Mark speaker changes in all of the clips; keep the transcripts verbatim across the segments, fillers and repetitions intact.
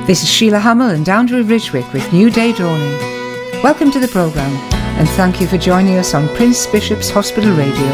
Speaker 1: This is Sheila Hamill and Andrew Ridgwick with New Day Dawning. Welcome to the programme and thank you for joining us on Prince Bishop's Hospital Radio.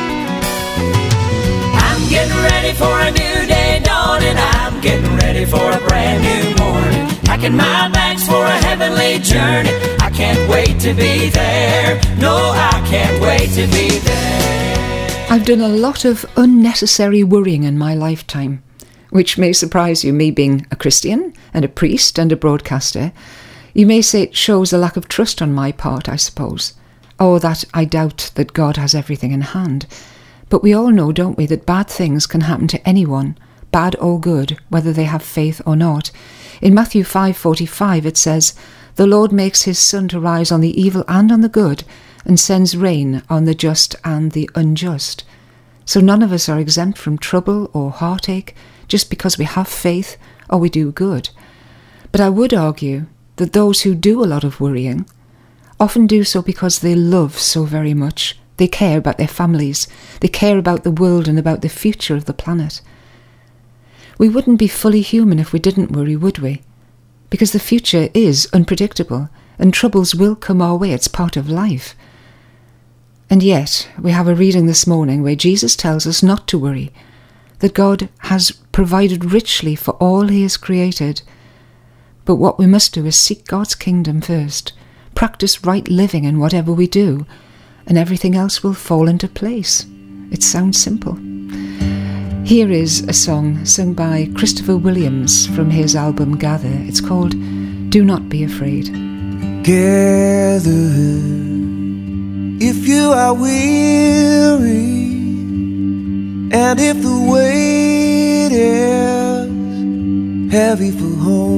Speaker 2: I'm getting ready for a new day dawning. I'm getting ready for a brand new morning. Packing my bags for a heavenly journey. I can't wait to be there. No, I can't wait to be there.
Speaker 1: I've done a lot of unnecessary worrying in my lifetime, which may surprise you, me being a Christian and a priest and a broadcaster. You may say it shows a lack of trust on my part, I suppose, or that I doubt that God has everything in hand. But we all know, don't we, that bad things can happen to anyone, bad or good, whether they have faith or not. In Matthew five forty-five it says, "The Lord makes his sun to rise on the evil and on the good, and sends rain on the just and the unjust." So none of us are exempt from trouble or heartache just because we have faith or we do good. But I would argue that those who do a lot of worrying often do so because they love so very much. They care about their families. They care about the world and about the future of the planet. We wouldn't be fully human if we didn't worry, would we? Because the future is unpredictable and troubles will come our way. It's part of life. And yet, we have a reading this morning where Jesus tells us not to worry, that God has provided richly for all he has created. But what we must do is seek God's kingdom first, practice right living in whatever we do, and everything else will fall into place. It sounds simple. Here is a song sung by Christopher Williams from his album Gather. It's called Do Not Be Afraid.
Speaker 3: Gather, if you are weary, and if the weight is heavy for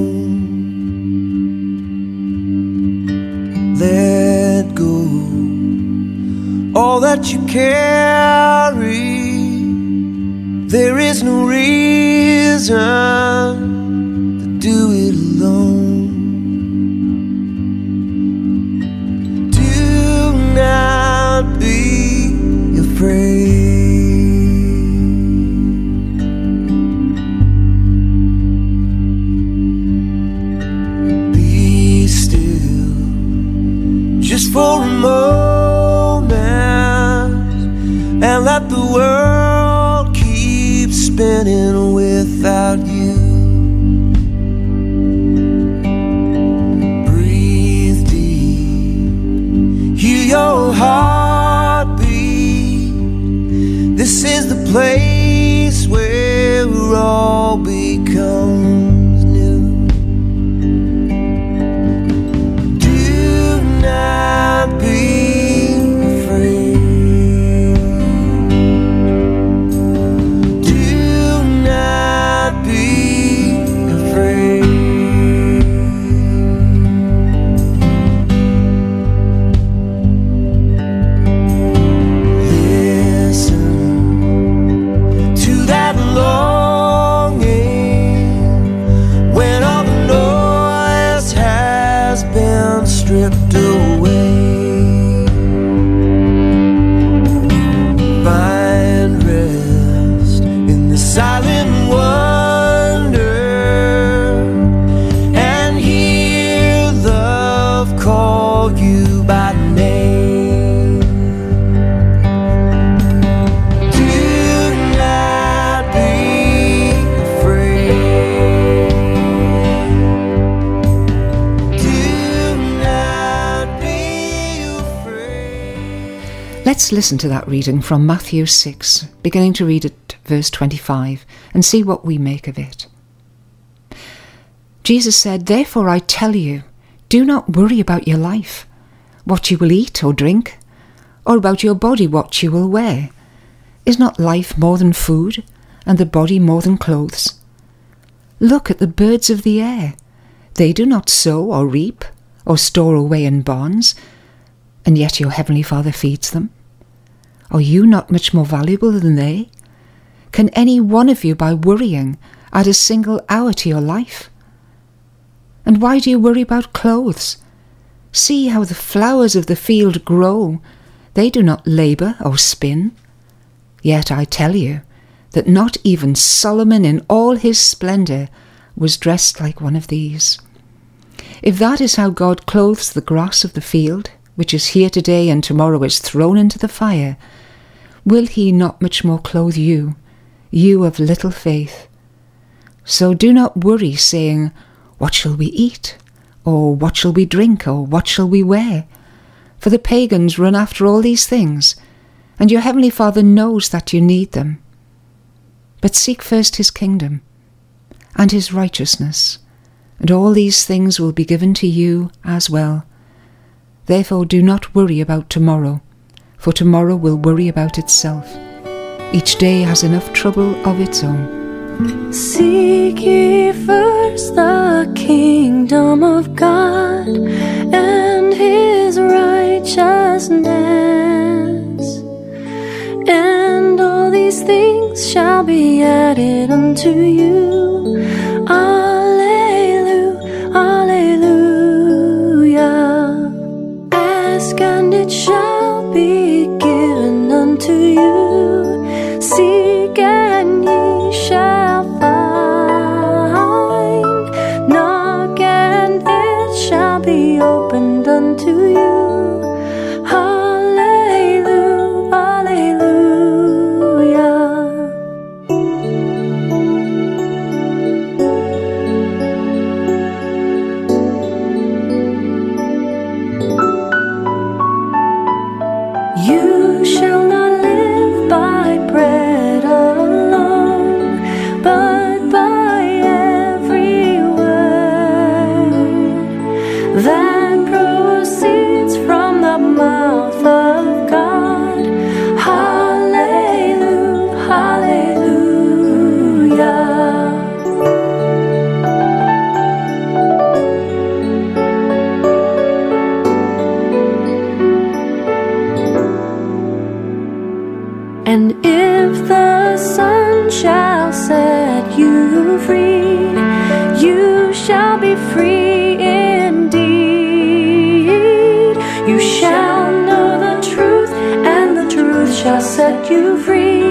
Speaker 3: home, let go all that you carry. There is no reason to do it alone. Do not be afraid. For a moment, and let the world keep spinning without you. Breathe deep, hear your heartbeat. This is the place where all becomes new. Stripped away, find rest in the silent wonder, and hear love call you by name. Do not be afraid.
Speaker 1: Let's listen to that reading from Matthew six, beginning to read at verse twenty-five, and see what we make of it. Jesus said, "Therefore I tell you, do not worry about your life, what you will eat or drink, or about your body, what you will wear. Is not life more than food, and the body more than clothes? Look at the birds of the air. They do not sow or reap, or store away in barns, and yet your heavenly Father feeds them. Are you not much more valuable than they? Can any one of you, by worrying, add a single hour to your life? And why do you worry about clothes? See how the flowers of the field grow. They do not labour or spin. Yet I tell you that not even Solomon in all his splendour was dressed like one of these. If that is how God clothes the grass of the field, which is here today and tomorrow is thrown into the fire, will he not much more clothe you, you of little faith? So do not worry, saying, what shall we eat? Or what shall we drink? Or what shall we wear? For the pagans run after all these things, and your heavenly Father knows that you need them. But seek first his kingdom and his righteousness, and all these things will be given to you as well. Therefore do not worry about tomorrow, for tomorrow will worry about itself. Each day has enough trouble of its own.
Speaker 4: Seek ye first the kingdom of God and his righteousness, and all these things shall be added unto you. Alleluia, alleluia. Ask and it shall be given unto you. Seek and ye shall find. Knock and it shall be opened unto you. Hallelujah, hallelujah. You shall not live by bread alone, but by every word that proceeds from the mouth of God. Hallelujah, hallelujah. And if the sun shall set you free, you shall be free indeed. You shall know the truth, and the truth shall set you free.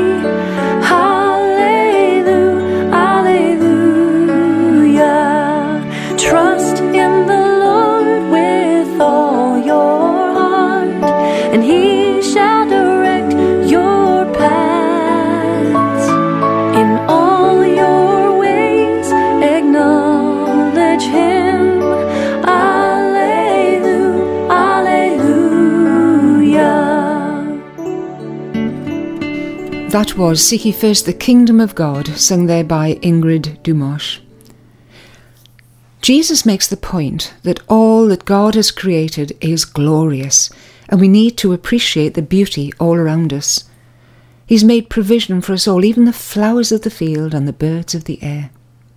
Speaker 4: Hallelujah, hallelujah. Trust in the Lord with all your heart, and he shall direct your paths. In all your ways acknowledge him. Alleluia, alleluia.
Speaker 1: That was Seek Ye First the Kingdom of God, sung there by Ingrid Dumosh. Jesus makes the point that all that God has created is glorious, and we need to appreciate the beauty all around us. He's made provision for us all, even the flowers of the field and the birds of the air.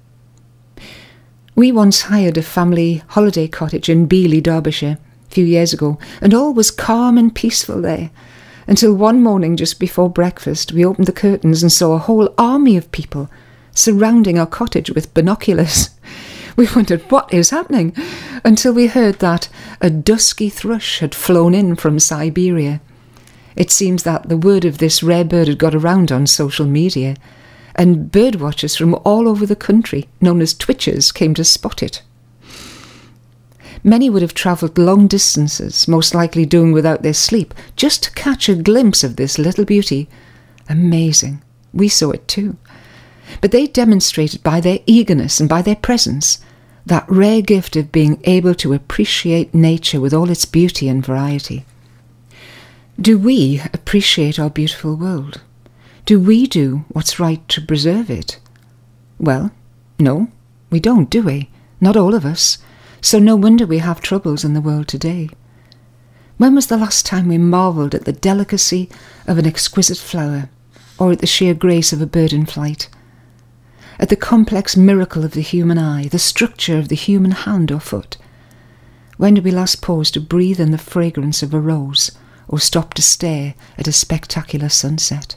Speaker 1: We once hired a family holiday cottage in Beeley, Derbyshire, a few years ago, and all was calm and peaceful there, until one morning just before breakfast we opened the curtains and saw a whole army of people surrounding our cottage with binoculars. We wondered what is happening, until we heard that a dusky thrush had flown in from Siberia. It seems that the word of this rare bird had got around on social media, and birdwatchers from all over the country, known as twitchers, came to spot it. Many would have travelled long distances, most likely doing without their sleep, just to catch a glimpse of this little beauty. Amazing. We saw it too. But they demonstrated by their eagerness and by their presence that rare gift of being able to appreciate nature with all its beauty and variety. Do we appreciate our beautiful world? Do we do what's right to preserve it? Well, no, we don't, do we? Not all of us. So no wonder we have troubles in the world today. When was the last time we marvelled at the delicacy of an exquisite flower, or at the sheer grace of a bird in flight? At the complex miracle of the human eye, the structure of the human hand or foot? When did we last pause to breathe in the fragrance of a rose, or stop to stare at a spectacular sunset?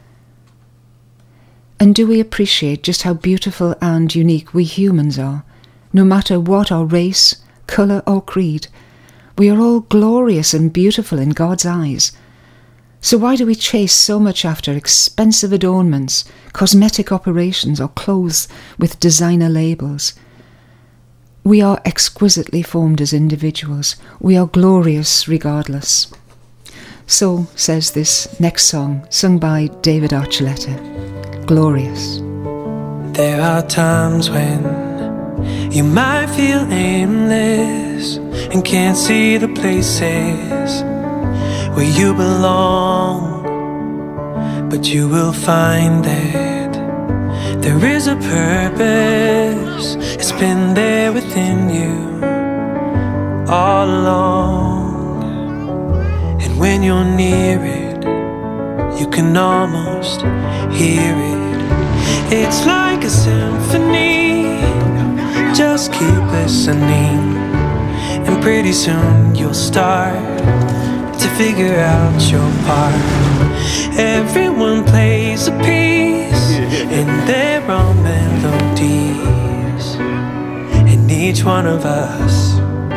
Speaker 1: And do we appreciate just how beautiful and unique we humans are? No matter what our race, colour or creed, we are all glorious and beautiful in God's eyes. So why do we chase so much after expensive adornments, cosmetic operations, or clothes with designer labels? We are exquisitely formed as individuals. We are glorious regardless. So says this next song, sung by David Archuleta, Glorious.
Speaker 3: There are times when you might feel aimless and can't see the places where you belong, but you will find that there is a purpose. It's been there within you all along, and when you're near it, you can almost hear it. It's like a symphony. Just keep listening, and pretty soon you'll start to figure out your part. Everyone plays a piece in their own melodies, and each one of us,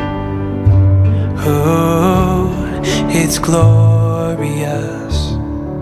Speaker 3: oh, it's glorious.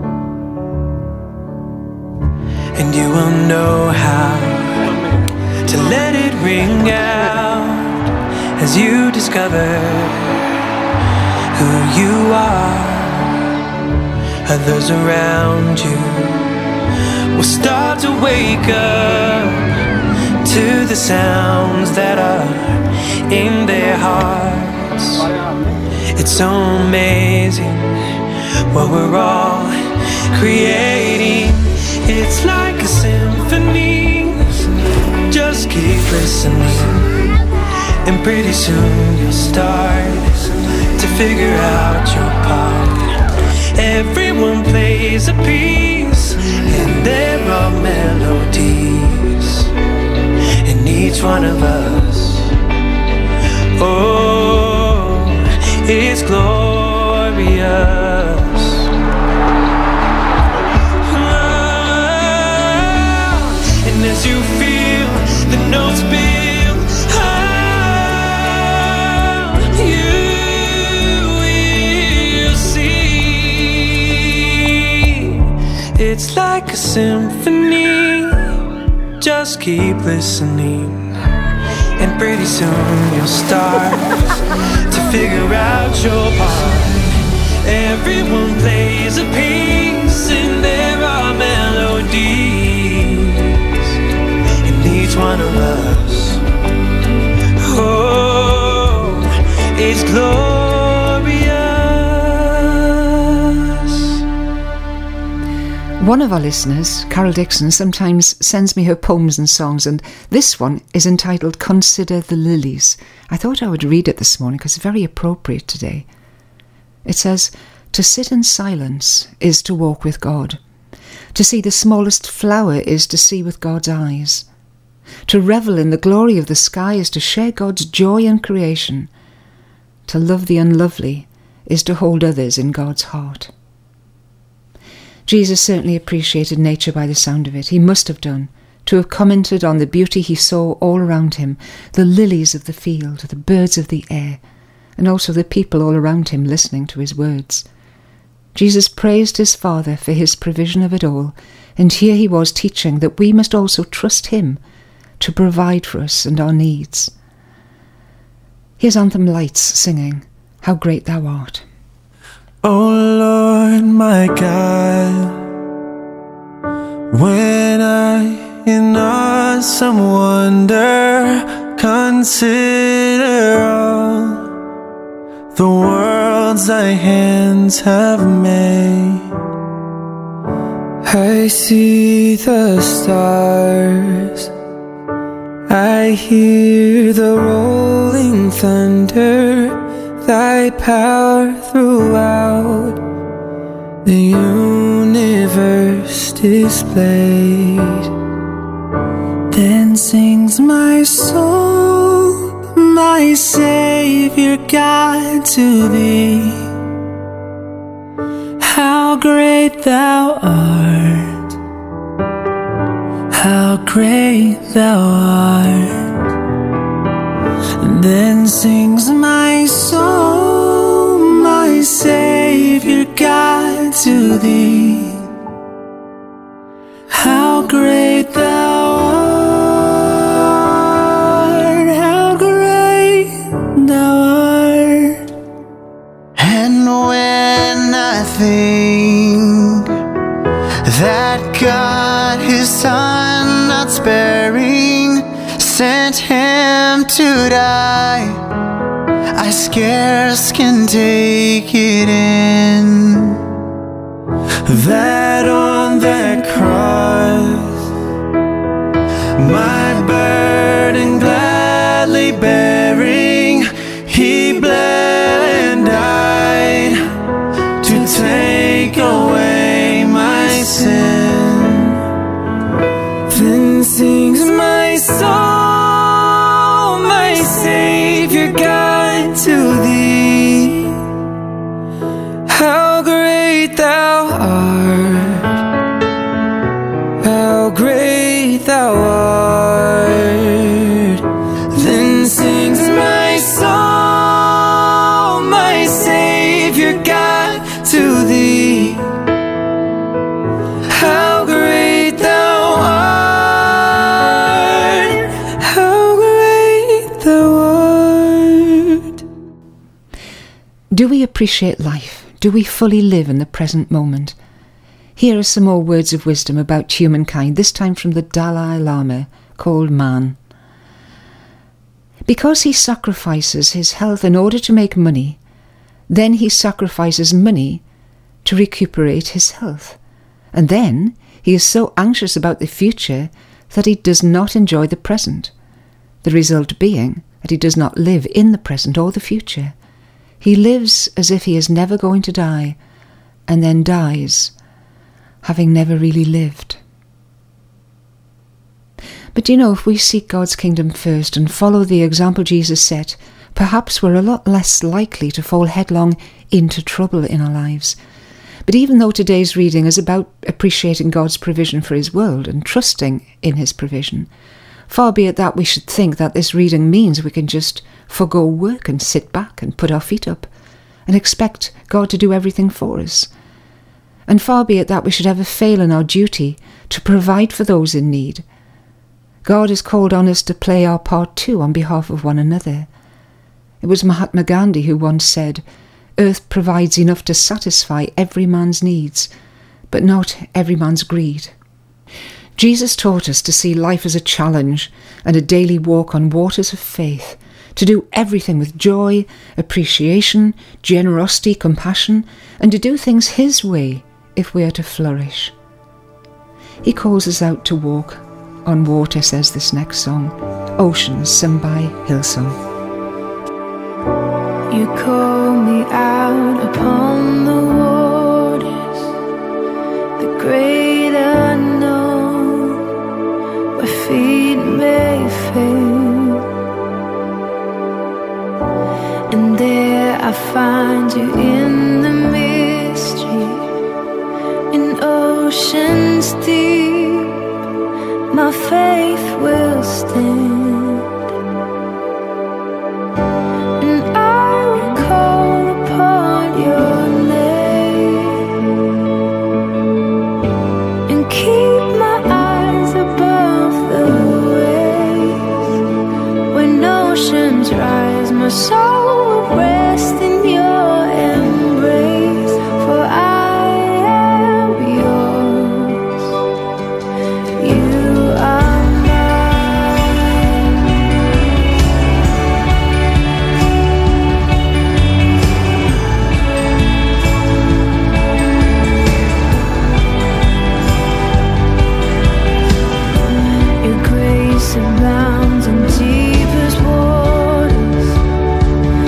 Speaker 3: And you will know how to let it ring out as you discover who you are. Others around you will start to wake up to the sounds that are in their hearts. It's so amazing what we're all creating. It's like a symphony. Just keep listening, and pretty soon you'll start to figure out your part. Everyone plays a piece in their own melodies, and each one of us, oh, is glorious. And as you feel the notes build, oh, you will see. It's like a symphony. Just keep listening, and pretty soon you'll start to figure out your part. Everyone plays a piece in their own melodies, and each one of us, oh, is glorious.
Speaker 1: One of our listeners, Carol Dixon, sometimes sends me her poems and songs, and this one is entitled Consider the Lilies. I thought I would read it this morning because it's very appropriate today. It says, to sit in silence is to walk with God. To see the smallest flower is to see with God's eyes. To revel in the glory of the sky is to share God's joy in creation. To love the unlovely is to hold others in God's heart. Jesus certainly appreciated nature by the sound of it. He must have done, to have commented on the beauty he saw all around him, the lilies of the field, the birds of the air, and also the people all around him listening to his words. Jesus praised his Father for his provision of it all, and here he was teaching that we must also trust him to provide for us and our needs. Here's Anthem Lights singing, How Great Thou Art.
Speaker 3: Oh Lord, my God, when I in awesome wonder consider all the worlds thy hands have made, I see the stars, I hear the rolling thunder, thy power throughout the universe displayed. Then sings my soul, my Savior God, to thee. How great thou art, how great thou art. And then sings my soul, my Savior God, to thee. How great thou art, how great thou art. And when I think that God his Son not sparing sent him to die, I scarce can take it in, that on that cross my burden gladly bearing, he bled and died to take away my sin. Then sings my soul, my Savior God, to thee. How great thou art, how great thou art. Then sings my soul, my Savior God, to thee. How great thou art, how great thou art.
Speaker 1: Do we appreciate life? Do we fully live in the present moment? Here are some more words of wisdom about humankind, this time from the Dalai Lama, called Man. Because he sacrifices his health in order to make money, then he sacrifices money to recuperate his health. And then he is so anxious about the future that he does not enjoy the present, the result being that he does not live in the present or the future. He lives as if he is never going to die, and then dies, having never really lived. But you know, if we seek God's kingdom first and follow the example Jesus set, perhaps we're a lot less likely to fall headlong into trouble in our lives. But even though today's reading is about appreciating God's provision for his world and trusting in his provision, far be it that we should think that this reading means we can just forgo work and sit back and put our feet up and expect God to do everything for us. And far be it that we should ever fail in our duty to provide for those in need. God has called on us to play our part too on behalf of one another. It was Mahatma Gandhi who once said, "Earth provides enough to satisfy every man's needs, but not every man's greed." Jesus taught us to see life as a challenge and a daily walk on waters of faith, to do everything with joy, appreciation, generosity, compassion, and to do things his way if we are to flourish. He calls us out to walk on water, says this next song, Oceans, sung by Hillsong.
Speaker 4: You call me out upon the waters, the great unknown, where feet may fail, and there I find you in the mystery, in oceans deep, my faith will stand. My soul will rest in your embrace, for I am yours. You are mine. Your grace abounds in deepest waters.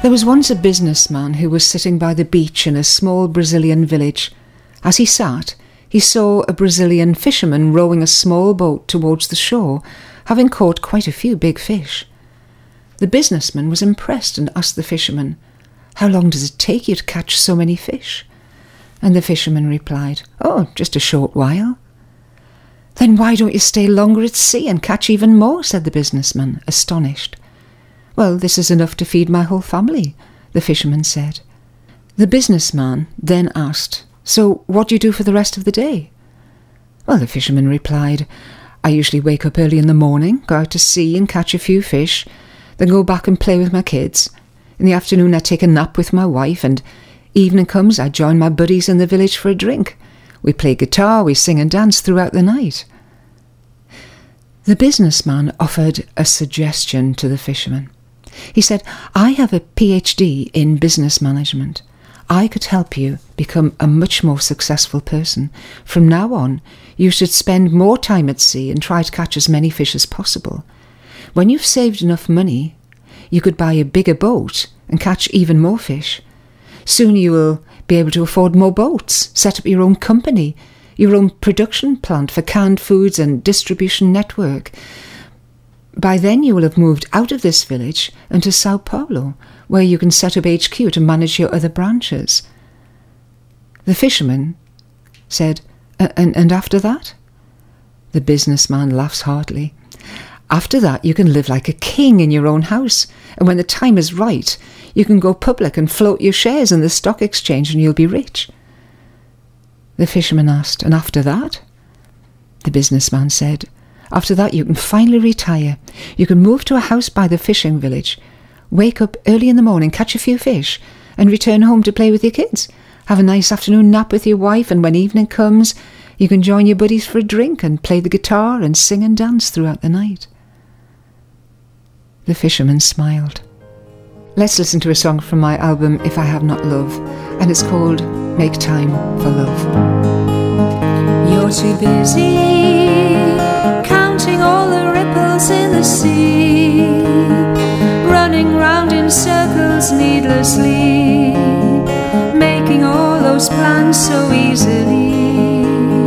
Speaker 1: There was once a businessman who was sitting by the beach in a small Brazilian village. As he sat, he saw a Brazilian fisherman rowing a small boat towards the shore, having caught quite a few big fish. The businessman was impressed and asked the fisherman, "How long does it take you to catch so many fish?" And the fisherman replied, "Oh, just a short while." "Then why don't you stay longer at sea and catch even more?" said the businessman, astonished. "Well, this is enough to feed my whole family," the fisherman said. The businessman then asked, "So what do you do for the rest of the day?" Well, the fisherman replied, "I usually wake up early in the morning, go out to sea and catch a few fish, then go back and play with my kids. In the afternoon I take a nap with my wife, and evening comes I join my buddies in the village for a drink. We play guitar, we sing and dance throughout the night." The businessman offered a suggestion to the fisherman. He said, "I have a P H D in business management. I could help you become a much more successful person. From now on, you should spend more time at sea and try to catch as many fish as possible. When you've saved enough money, you could buy a bigger boat and catch even more fish. Soon you will be able to afford more boats, set up your own company, your own production plant for canned foods and distribution network. By then you will have moved out of this village and to Sao Paulo, where you can set up H Q to manage your other branches." The fisherman said, and, and after that? The businessman laughs heartily. "After that you can live like a king in your own house, and when the time is right, you can go public and float your shares in the stock exchange and you'll be rich." The fisherman asked, "And after that?" The businessman said, "After that you can finally retire. You can move to a house by the fishing village, wake up early in the morning, catch a few fish, and return home to play with your kids. Have a nice afternoon nap with your wife, and when evening comes, you can join your buddies for a drink and play the guitar and sing and dance throughout the night." The fisherman smiled. Let's listen to a song from my album If I Have Not Love, and it's called Make Time for Love.
Speaker 4: You're too busy counting all the ripples in the sea, running round in circles needlessly, making all those plans so easily.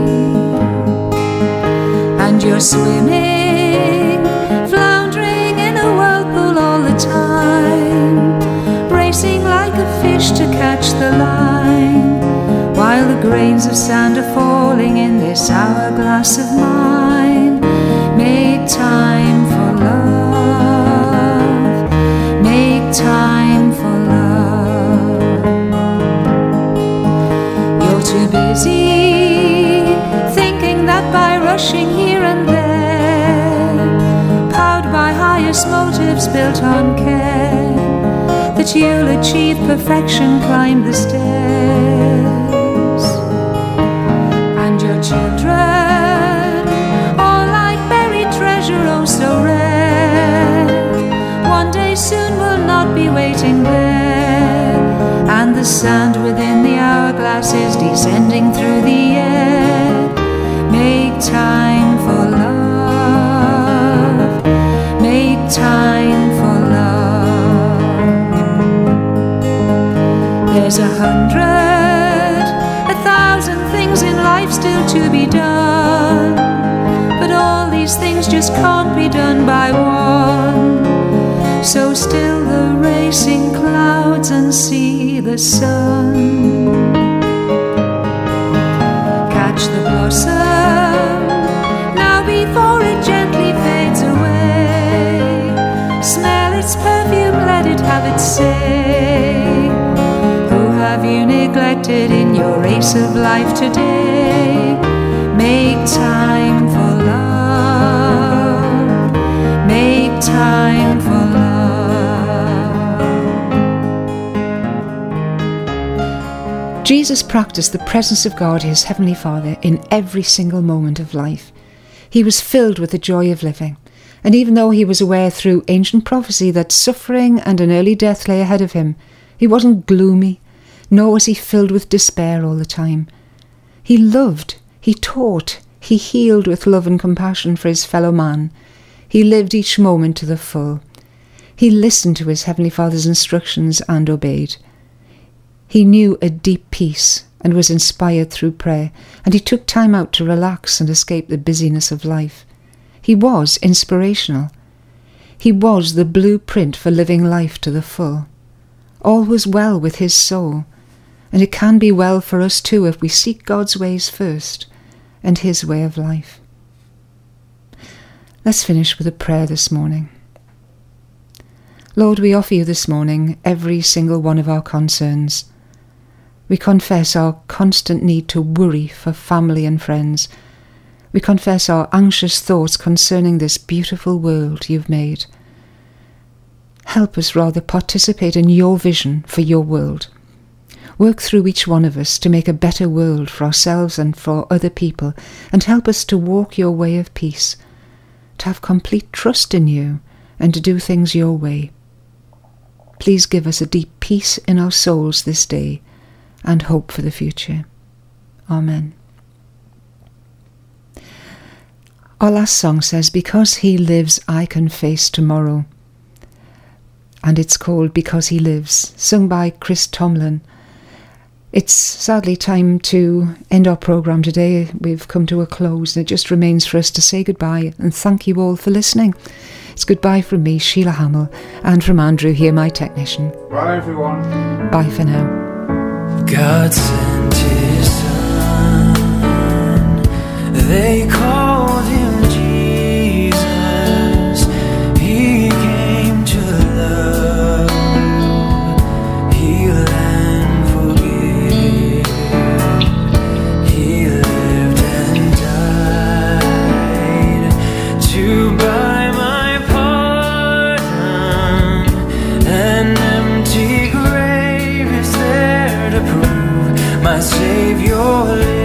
Speaker 4: And you're swimming, floundering in a whirlpool all the time, racing like a fish to catch the line, while the grains of sand are falling in this hourglass of mine. Make time for love, make time for love. You're too busy thinking that by rushing here and there, powered by highest motives built on care, that you'll achieve perfection, climb the stairs. And your children, all like buried treasure, oh so rare, one day soon will not be waiting there, and the sand within the hourglass is descending through the air. Make time for love, make time for love. There's a hundred, a thousand things in life still to be done, but all these things just can't be done by one. So still the racing clouds and see the sun. Catch the blossom now before it gently fades away. Smell its perfume, let it have its say. Who have you neglected in your race of life today? Make time for love, make time for love.
Speaker 1: Jesus practiced the presence of God, his Heavenly Father, in every single moment of life. He was filled with the joy of living, and even though he was aware through ancient prophecy that suffering and an early death lay ahead of him, he wasn't gloomy, nor was he filled with despair all the time. He loved, he taught, he healed with love and compassion for his fellow man. He lived each moment to the full. He listened to his Heavenly Father's instructions and obeyed. He knew a deep peace and was inspired through prayer, and he took time out to relax and escape the busyness of life. He was inspirational. He was the blueprint for living life to the full. All was well with his soul, and it can be well for us too if we seek God's ways first and his way of life. Let's finish with a prayer this morning. Lord, we offer you this morning every single one of our concerns. We confess our constant need to worry for family and friends. We confess our anxious thoughts concerning this beautiful world you've made. Help us rather participate in your vision for your world. Work through each one of us to make a better world for ourselves and for other people, and help us to walk your way of peace, to have complete trust in you, and to do things your way. Please give us a deep peace in our souls this day, and hope for the future. Amen. Our last song says, "Because he lives, I can face tomorrow." And it's called "Because He Lives," sung by Chris Tomlin. It's sadly time to end our programme today. We've come to a close, and it just remains for us to say goodbye and thank you all for listening. It's goodbye from me, Sheila Hamill, and from Andrew here, my technician.
Speaker 5: Bye, everyone.
Speaker 1: Bye for now.
Speaker 2: God sent his son, they called him Jesus. He came to love, heal and forgive. He lived and died to buy my pardon. An empty grave is there to prove my Savior lives.